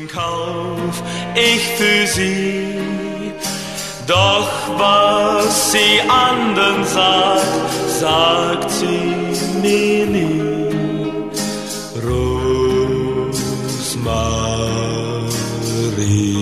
Kauf ich für sie, doch was sie anderen sagt, sagt sie mir nie. Rosmarie.